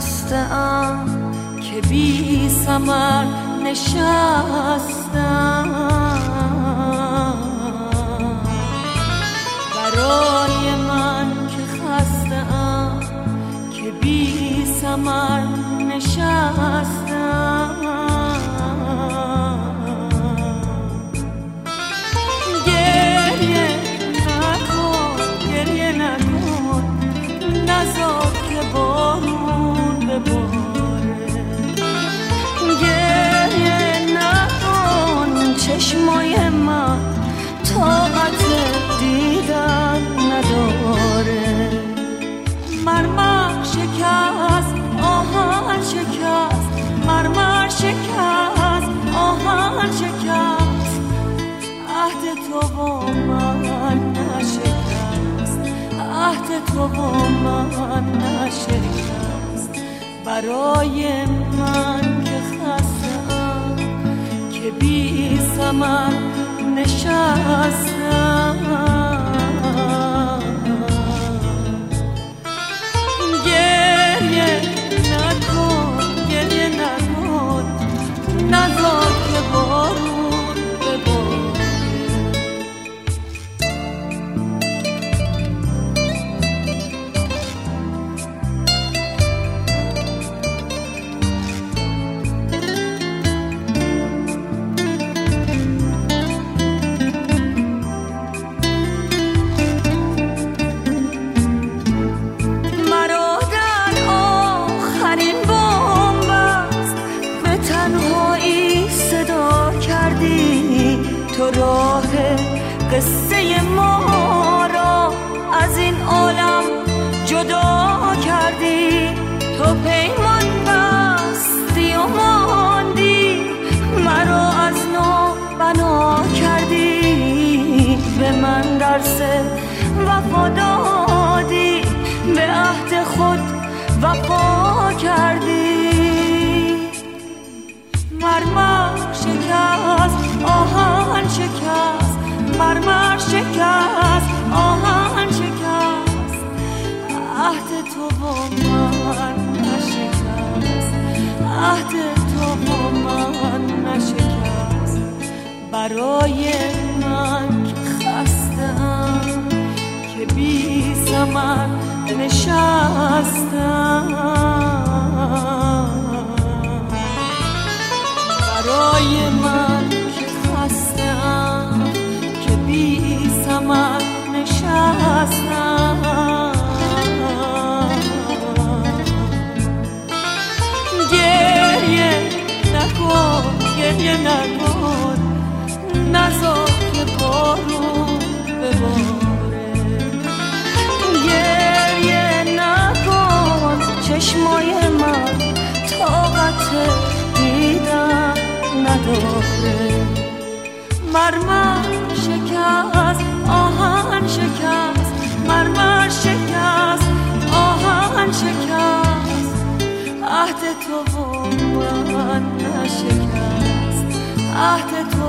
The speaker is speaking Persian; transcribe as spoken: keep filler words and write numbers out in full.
خسته‌ام که بی ثمر نشستم، برای من که خسته‌ام که بی ثمر نشستم. گریه نکن، گریه نکن، نذار که بارون بباره. گریه نکن، چشمای من طاقت دیدن نداره. مرمر شکست، آهن شکست، مرمر شکست، آهن شکست، عهد تو با من نشکست، عهد تو با من نشکست. برای من که خسته‌ام که بی ثمر نشستم. گریه نکن، گریه نکن، نذار که بارون بباره. تو راه قصه ما را از این عالم جدا کردی. تو پیمان بستی و ماندی، مرا از نو بنا کردی. به من درس وفا دادی، به عهد خود وفا کردی. مرمر شکست، آهن شکست، مرمر شکست، آهن شکست، عهد تو با من نشکست، عهد تو با من نشکست. برای من که خسته‌ام که بی ثمر نشستم، برای من که خسته‌ام که بی ثمر نشستم. گریه نکن، گریه نکن، نذار که بارون بباره. گریه نکن، چشمای من طاقت دیدن نداره. مرمر شکست، آهن شکست، مرمر شکست، آهن شکست، عهد تو با من نشکست، عهد تو